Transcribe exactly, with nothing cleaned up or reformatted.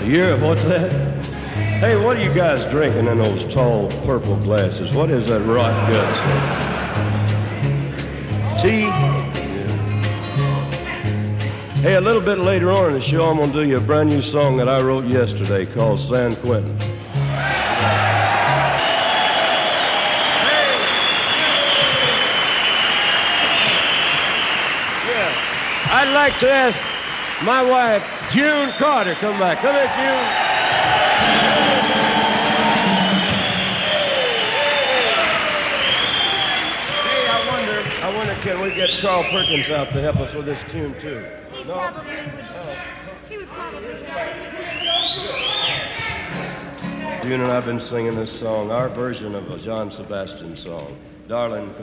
Yeah, what's that? Hey, what are you guys drinking in those tall purple glasses? What is that rot gut stuff? Tea? Hey, a little bit later on in the show, I'm going to do you a brand new song that I wrote yesterday called San Quentin. Yeah, I'd like to ask my wife, June Carter, come back. Come here, June. Hey, I wonder, I wonder, can we get Carl Perkins out to help us with this tune, too? He No? probably would. He would probably help. June and I have been singing this song, our version of a John Sebastian song, Darling.